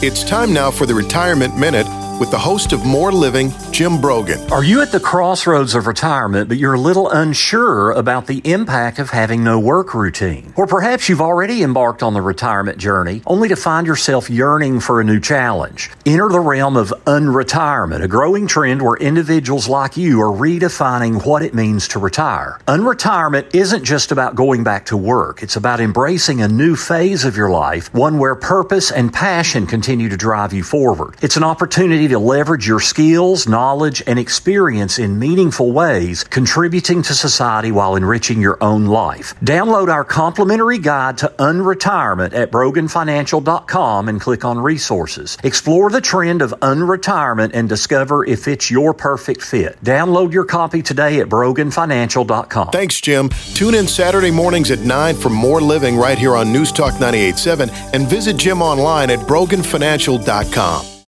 It's time now for the Retirement Minute with the host of More Living, Jim Brogan. Are you at the crossroads of retirement, but you're a little unsure about the impact of having no work routine? Or perhaps you've already embarked on the retirement journey, only to find yourself yearning for a new challenge. Enter the realm of unretirement, a growing trend where individuals like you are redefining what it means to retire. Unretirement isn't just about going back to work. It's about embracing a new phase of your life, one where purpose and passion continue to drive you forward. It's an opportunity to leverage your skills, knowledge, and experience in meaningful ways, contributing to society while enriching your own life. Download our complimentary guide to unretirement at broganfinancial.com and click on resources. Explore the trend of unretirement and discover if it's your perfect fit. Download your copy today at broganfinancial.com. Thanks, Jim. Tune in Saturday mornings at 9 for More Living right here on News Talk 98.7 and visit Jim online at broganfinancial.com.